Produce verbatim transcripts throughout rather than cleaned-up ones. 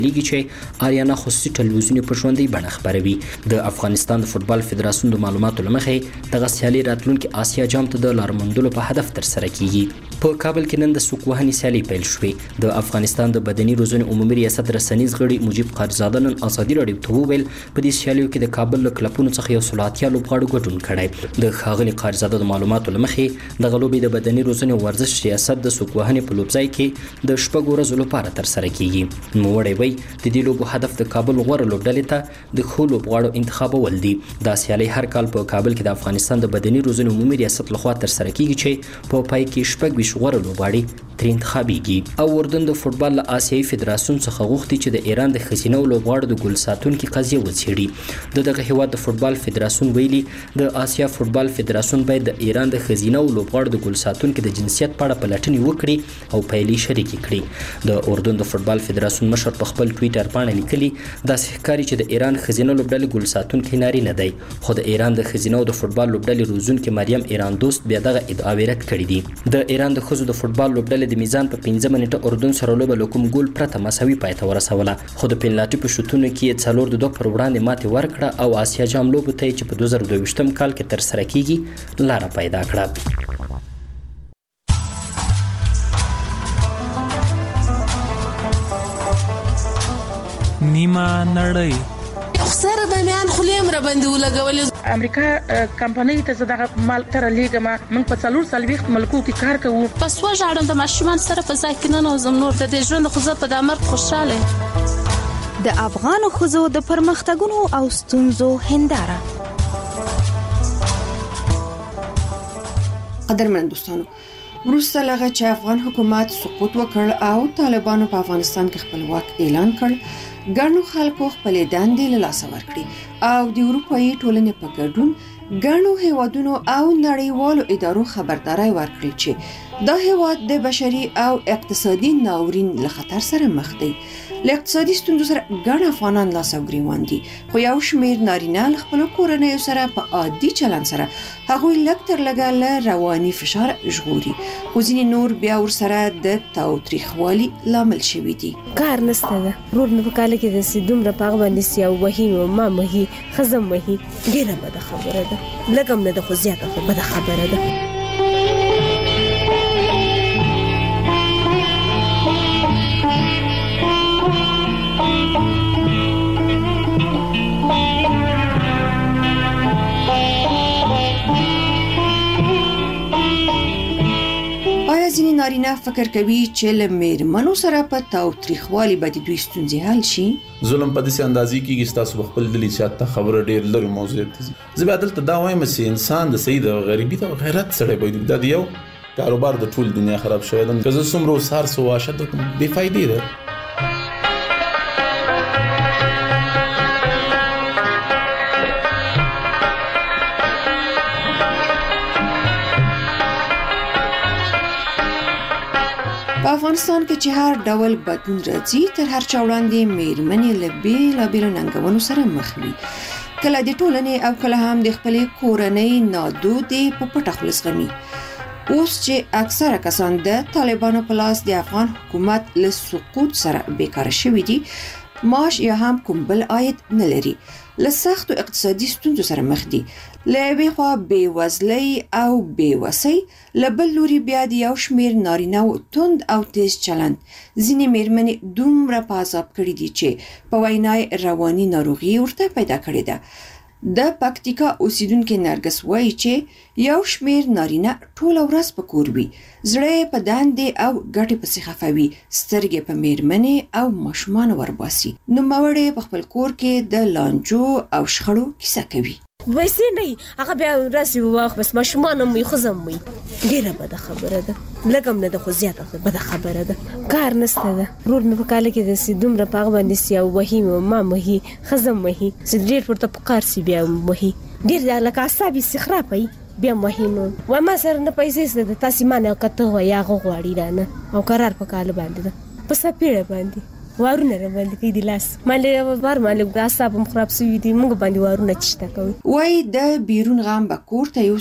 لیګي چې آریانا خصوصي ټلویزیوني په ژوندۍ بڼه خبروي. د افغانستان د فوتبال فدراسیون د معلوماتو له مخې دغه سیالي راتلونکي آسیا جام ته د لار موندلو په هدف ترسره کیږي. په کابل کې نن د سوک وهنې سیالي پیل شوې. د افغانستان د بدني روزنې عمومي ریاست رسنیز غړي مجیب قاریزاده نن ازادي راډیو ته وویل په دې سیالیو کې د کابل له کلبونو څخه یو سل اتیا لوبغاړو ګډون کړی. د ښاغلي قاریزاده د معلوماتو له مخې دغه لوبې د بدني روزنې او ورزش ریاست د سوک وهنې په لوبځای کې د شپږ ورځو لپاره ترسره کیږي. نوموړی وایي د دې لوبو هدف د کابل غوره لوبډلې ته د ښو لوبغاړو انتخابول دي. دا سیالي هر کال په کابل کې د افغانستان د بدني روزنې عمومي ریاست لخوا ترسره کیږي چې په پای کې شپږ ویشت غوره لوبغاړي ترې انتخابیږي. او اردن د فوتبال له آسیایي فدراسیون څخه غوښتي چې د ایران د ښځینه لوبغاړو د ګل ساتونکي قضیه وڅېړي. د دغه هیواد د فوتبال فدراسیون ویلي د آسیا فوتبال فدراسیون باید د ایران د ښځینه لوبغاړو د ګل ساتونکي د جنسیت په اړه پلټنې وکړي او پیلې شریکې کړي. د اردن د فوتبال فدراسیون مشر په خپل ټویټر باندې لیکلي داسې ښکاري چې د ایران ښځینه لوبډلې ګل ساتونکي نارینه دی، خو د ایران د ښځینه د فوتبال لوبډلې روزونکي مریم ایران دوست بیا دغه ادعاوې رد کړي دي. د ایران د ښځو د فوتبال لوبډلې د میزان په پنځمه نیټه اردن سره لوبه له کوم ګول پرته مساوي پای ته ورسوله، خو د پنالټي په شوټونو کې څلور د دوه پر وړاندې ماتې ورکړه او آسیا جام لوبو ته چې په دوه زره دوه ویشتم کال کې ترسره کیږي لاره پیدا کړه. نیمه نړۍ سره د میان خلیم را باندې ولګولې. امریکا کمپنۍ ته زړه مال تر لیګه ما موږ په څلور سلويخت ملکو کې کار کوو. پس وژاړم د ماشومان سره په ځای کې نه نوزم نور د دې ژوند خو زه په د امر خوشاله. د افغان خزو د پرمختګونو او ستونزو هنداره. قدرمن دوستانو، وروسته لغه چې افغان حکومت سقوط وکړ او طالبانو په افغانستان کې خپلواک اعلان کړ، ګڼو خلکو خپل دندې له لاسه ورکړي او د اروپאי ټولنې په ګډون ګڼو هیوادونو او نړیوالو ادارو خبرداري ورکړي چې دا هیواد د بشري او اقتصادي ناورین له خطر سره مخ دی. له اقتصادي ستونزو سره ګڼ افغانان لاس او ګریوان دي، خو یو شمېر نارینه له خپلو کورنیو سره په عادي چلند سره هغوی لږ تر لږه له رواني فشار ژغوري، خو ځینې نور بیا ورسره د تاوتریخوالي لامل شوي دي. کار نسته ده، رور مې په کاله کې داسې دومره په هغه باندې سي او وهي مې ما مهي ښځه مهي ډېره بده خبره ده، لږ هم نه ده خو زیاته خو بده خبره ده. ځینې نارینه فکر کوي چې له میرمنو سره په تاوتریخوالي به د دوی ستونزې حل شي. ظلم په داسې اندازې کېږي چې تاسو خپل دلی چاته خبره ډېر لري موضوع ته زه به دلته دا وایم چې انسان د سید او غریبي ته غیرت سره باید د یو کاروبار د ټول دنیا خراب شوی ده که زه څومره سار سو واشه د بې فایدې ده. په افغانستان کې چې هر ډول بدلون راځي تر هر چا وړاندې میرمنې له بېلابېلو ننګونو سره مخ وي، کله د ټولنې او کله هم د خپلې کورنۍ نادودې په پټه خوله زغمي. اوس چې اکثره کسان د طالبانو په لاس د افغان حکومت له سقوط سره بیکاره شوي دي، معاش یا هم کوم بل عاید نه لري، له سختو اقتصادي ستونزو سره مخ دي، له یوې خوا بېوزلۍ او بېوسۍ، له بل لوري بیا د یو شمېر نارینه‌و توند او تیز چلند ځینې میرمنې دومره په عذاب کړي دي چې په وینا یې رواني ناروغي ورته پیدا کړې ده. د پکتیکا اوسیدونکو نرګس وایي چې یو شمېر نارینه ټوله ورځ په کور وي، زړه په دندې او ګټې پسې خفوي، سترګې په میرمنې او ماشومان ورباسي. نوموړی په خپل کور کې د لانجو او شخړو کیسه کوي. ویسې نه هغه بیا راسي واخ بس ماشومان مې خزم مې ډیره بده خبره ده، لکه نه ده خو زیاته بده خبره ده. کار نسته ده، رور مې په کاله کې داسې دومره په هغه باندې سي او وهي مې ما مهي ښځه مهي چې ډېر ورته په کار سي بیا مهي ډېر لکه اعصاب یې استخراپ وي بیا مهي نو وایي ما سره نه پیسې شته تاسې ما نه کته وایي هغه غواړي رانه او قرار په کاله باندې ده په سپېړه باندې وارونه را باندې کوي د لاس مالې بار مالې اعصاب هم خراب شوي دي موږ باندې وارونه چشته کوي. وایي د بیرون غم به کور ته یوسي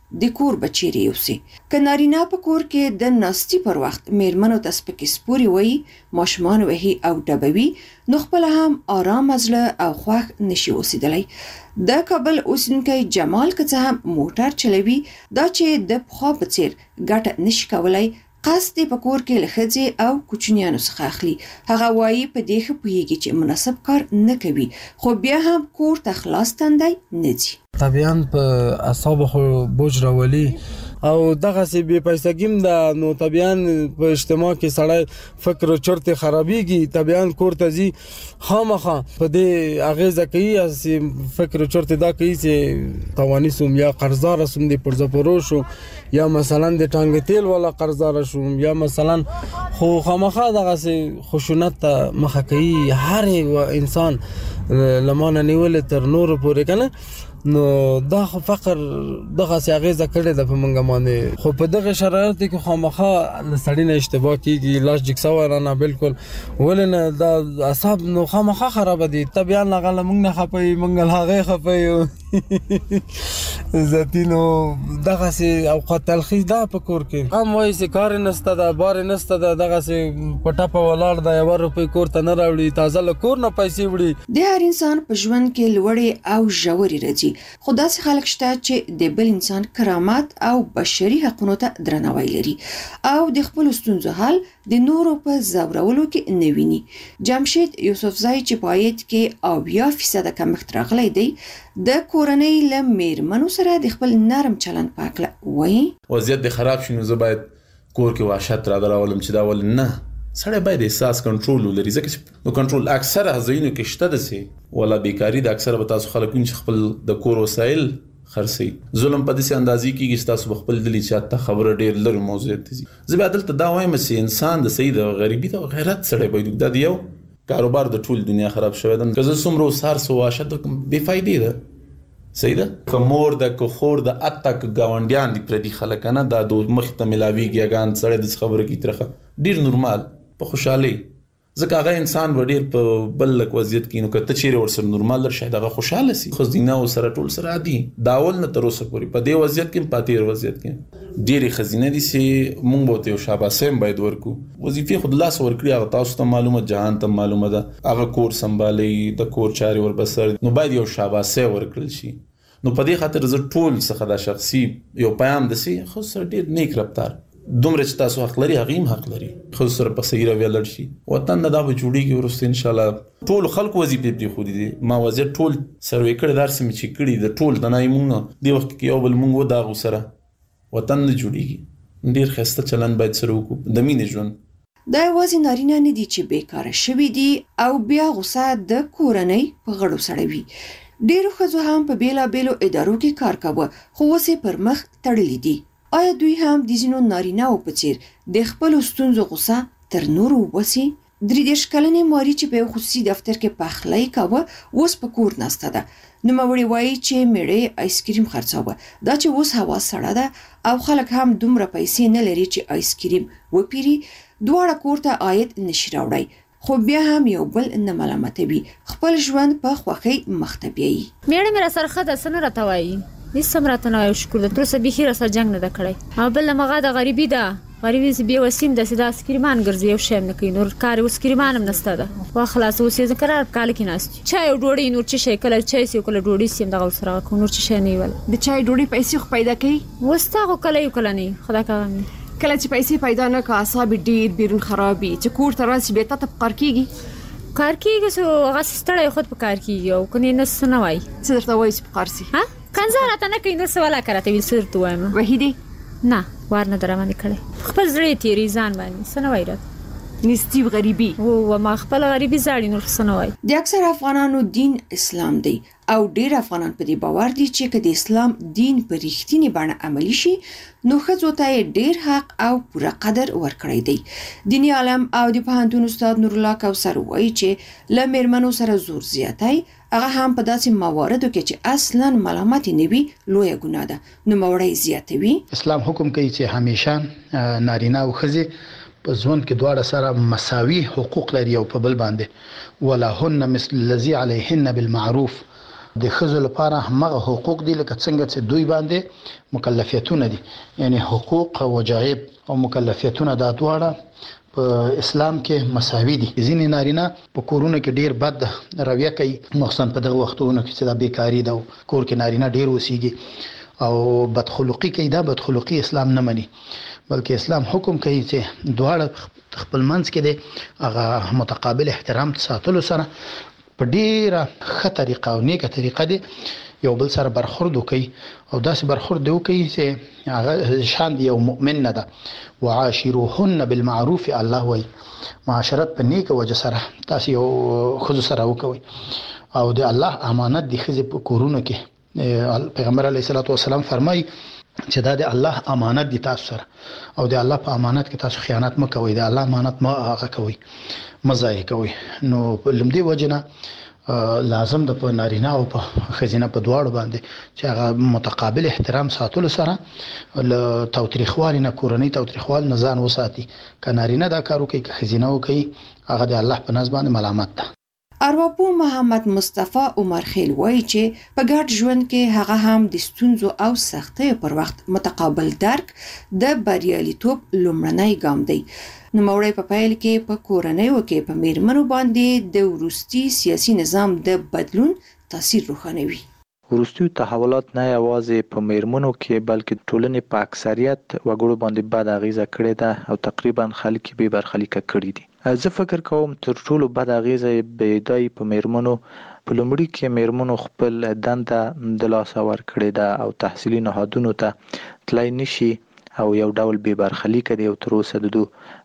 د کور بچیري اوسي. که نارینه په کور کې د ناستي پر وخت میرمنو ته سپکې سپوري وایي، ماشومان وهي او ډبوي، نو خپله هم آرام زړه او خوښ نشي اوسېدلی. د کابل اوسیدونکی جمال که څه هم موټر چلوي، دا چې د پخوا په څېر ګټه نشي کولی، قصد په کور کې له ښځې او کوچنیانو څخه اخلي. هغه وایي په دې ښه پوهېږي چې مناسب کار نه کوي، خو بیا هم کور ته خلاص تندی نه ځي. طبیعاً په اعصابو خو بوج راولي او دغسې بې پیسګیم ده، نو طبیعاً په اجتماع کې سړی فکر و چرت خرابېږي، طبیعاً کور ته ځي خامخا په دې اغېزه کوي، هسې فکر و چرت دا کوي چې تواني سوم یا قرضداره سوم د پرزه پرو شو، یا مثلا د ټانګ تیل والا قرضداره شوم، یا مثلا خو خامخا دغسې خشونت ته مخه کوي هر انسان لمانه نیولې تر نورو پورې که نه، نو دا خو فقر دغسې اغېزه کړې ده په موږ باندې. خو په دغه شرایطو کې خامخا له سړي نه اشتباه کېږي، لاس جګ سوی رانه بالکل، ولې نه دا اعصاب نو خامخا خرابه دي. طبیعا هغه له موږ نه خفوي، موږ له هغې خفوي ذاتي، نو دغسې اوقات تلخیص ده په کور کې. هم وایي چې کار یې نسته ده، بار یې نسته ده، دغسې په ټپه ولاړ ده، یوه روپۍ کور ته نه راوړي، تازه له کور نه پیسې وړي. د هر انسان په ژوند کې لوړې او ژورې راځي، خو داسې خلک شته چې د بل انسان کرامت او بشري حقونو ته درناوی لري او د خپلو ستونزو حل د نورو په ځورولو کې نه ویني. جمشید یوسفزی چې په عاید کې اویا فیصده کمښت راغلی دی، د کورنۍ له میرمنو سره د خپل نرم چلند په هکله وایي: وضعیت د خراب شي نو زه باید کور کې وحشت را دراولم چې دا ولې نه، سړی باید احساس کنټرول ولري، ځکه چې نو کنټرول اکثره ځایونو کې شته دسې ولا بیکاري د اکثره به تاسو خلک وینئ چې خپل د کور وسایل خرڅوي. ظلم په داسې اندازې کېږي چې تاسو به خپل دلي چې ته خبره ډېر لرې موضوع ته ځي. زه بیا دلته دا وایم چې انسان د صحیح د غریبي د غیرت سړی باید دا د یو کاروبار د ټول دنیا خراب شوی ده، که زه څومره اوس هر څه وحشت وکړم بې فایدې ده. صحیح ده، که مور ده، که خور ده، حتی که ګاونډیان دي پردي خلک نه، دا د مخې ته میلاویږي اګان سړی داسې خبره کوي ترخه ډېر نورمال په خوشحالۍ، ځکه هغه انسان به ډېر په بل لک وضعیت کې نو که ته چیرې ورسره نورمال در شاید هغه خوشحاله سي. ښځینه ورسره ټول سره عادي دا اول نه تر اوسه پورې په دې وضعیت کې په تېر وضعیت کې ډېرې ښځینه دي چې موږ به ورته یو شاباسي هم باید ورکړو. وظیفې خو د لاسه ورکړي، هغه تاسو ته معلومه، جهان ته معلومه ده، هغه کور سنبالوي، د کور چارې وربسر، نو باید یو شاباسي ورکړل شي. نو په دې خاطر زه ټول څخه دا شخصي یو پیام دسي خو سره ډېر نیک رفتار، دومره چې تاسو حق لري هغه هم حق لري، خو سره په صحیح رویه لړ شي. وطن نه دا به جوړېږي وروسته انشاءالله. ټول خلکو وظیفې پرېښودې دي، ما وضعیت ټول سروې کړی، دا هر څه مې چې کړي د ټول د نه مونږ دې وخت کې یو بل مونږ وداغو سره وطن نه جوړېږي. ډېر ښایسته چلند باید سره وکړو د مینې ژوند. دا یوازې نارینه نه دي چې بیکاره شوي دي او بیا غوسه د کورنۍ په غړو سړوي. ډېرو ښځو هم په بېلابېلو ادارو کې کار کاوه، خو اوس یې پر مخ تړلي دي. آیا دوی هم د ځینو نارینه‌و په څېر د خپلو ستونزو غوسه تر نورو وباسي؟ درې دېرش کلنې ماري چې په یو خصوصي دفتر کې پخلی کاوه اوس په کور ناسته ده. نوموړې وایي چې میړه آیسکریم خرڅاوه، دا چې اوس هوا سړه ده او خلک هم دومره پیسې نه لري چې آیسکریم وپیري، دواړه کور ته عاید نشي راوړی، خو بیا هم یو بل نه ملامتوي، خپل ژوند په خوښۍ مخ ته بیایي. میړه مې راسره ښه ده، څه نه راته وایي، هېڅ هم راته نه وایي، شکر ده، تر اوسه بیخي راسره جنګ نه ده کړی. او بل مغه د غریبي ده، غریبي بې وسیم داسې د اسکریمان ګرځي، یو شی هم نه کوي، نور کار اوس اسکریمان هم نسته ده، وا خلاص اوس یې قرار په کاله کې ناست یو، چای او ډوډۍ نور څه شی، کله چای سي کله ډوډۍ سي، دغه ورسره کوم نور څه شی نه ویل. د چای ډوډۍ پیسې خو پیدا کوي، اوس تا خو کله یو کله نه، خدا کوم کله چې پیسې پیدا نه که اعصاب ډېر بیرون خرابي، چې کور ته راشي بیا ته په کار کېږي کار کېږي سو هغه ستړی خود په کار کېږي او کني نه څه نه وایي. څه درته وایي چې په کار سي؟ ها کنځه راته نه کوي، نور څه ولا راته ویل څه درته وایم. وحیدې نه وار نه در باندې کړی، خپل زړه تېري ځان باندې څه نه وایي راته. نستی غریبي او ما خپل غریبي زاړي نور څه نه وایي. د اکثر افغانانو دین اسلام دی او ډېر افغانان په دې باور دي چې که د اسلام دین په رښتینې بڼه عملي شي نو ښځو ته یې ډېر حق او پوره قدر ورکړی دی. دیني عالم او د پوهنتون استاد نورالله کوثر وایي چې له میرمنو سره زور زیاتی هغه هم په داسې مواردو کې چې اصلا ملامت نه وي لویه ګناه ده. نوموړی زیاتوي اسلام حکم کوي چې همیشه نارینه او ښځې په ژوند کې دواړه سره مساوي حقوق لري او په بل باندې ولهن مثل الذي عليهن بالمعروف د ښځو لپاره همغه حقوق دي لکه څنګه چې دوی باندې مکلفیتونه دي، یعنی حقوق او وجایب او مکلفیتونه دا دواړه په اسلام کې مساوي دي. ځینې نارینه په کورونو کې ډیر بد رویه کوي، مخصوصا په دغه وختونو کې چې دا بیکاری ده، کور کې نارینه ډیر اوسېږي او بدخلقي کوي. دا بدخلقي اسلام نه مني، بلکې اسلام حکم کوي چې دواړه خپل منځ کې د هغه متقابل احترام ساتلو سره په ډیره ښه طریقه او نیکه طریقه دی یو بل سره برخورد وکړي او داسې برخورد وکړي چې هغه شان یو مؤمن نه ده. وعاشروهن بالمعروف، الله وایي معاشرت په نیکه وجه سره تاسو یو ښځو سره وکوئ او د الله امانت د ښځې په کورونو کې پیغمبر علیه الصلاۃ والسلام فرمایي چې دا د الله امانت دي تاسو سره او د الله په امانت کې تاسو خیانت مه کوئ، د الله امانت مه هغه کوئ، مه ضایع کوئ. نو په لمدې وجه نه لازم د په نارینه او په ښځینه په دواړو باندې چې هغه متقابل احترام ساتلو سره له تاوتریخوالي نه، کورنۍ تاوتریخوالي نه ځان وساتي. که نارینه دا کار وکړي که ښځینه وکړي هغه د الله په نزد باندې ملامت ده. ارواپوه محمد مصطفی عمر خیل وایي چې په ګډ ژوند کې هغه هم د ستونزو او سختیو پر وخت متقابل درک د بریالیتوب لومړنی ګام دی. نوموړی په پیل کې په کورنیو کې په میرمنو باندې د وروستي سیاسي نظام د بدلون تاثیر روښانوي. وروستي تحولات نه یوازې په میرمنو کې بلکې ټولنې په اکثریت وګړو باندې بد اغیزه کړې ده او تقریبا خلک به برخلیک کړي دي. زه فکر کوم تر ټولو بد اغیزه بيدای په میرمنو په لومړي کې میرمنو خپل دنده د لاسه ورکړې ده او تحصیلي نهادونو ته تلای نشي او یو ډول به برخلیک دی او تر اوسه د دو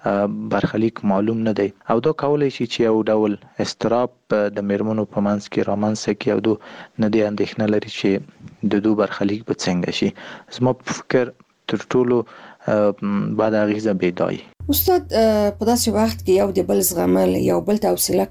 برخلیک معلوم نه دی او دا کولای شي چې یو ډول استراب د میرمنو په منځ کې رامنځته کړي او دو نه دی اندېښنه لري چې د دو برخلیک به څنګه شي. زما په فکر تر ټولو بعد اغیزه بيدای. استاد په داسې وخت کې یو د بل زغمل، یو بل ته حوصله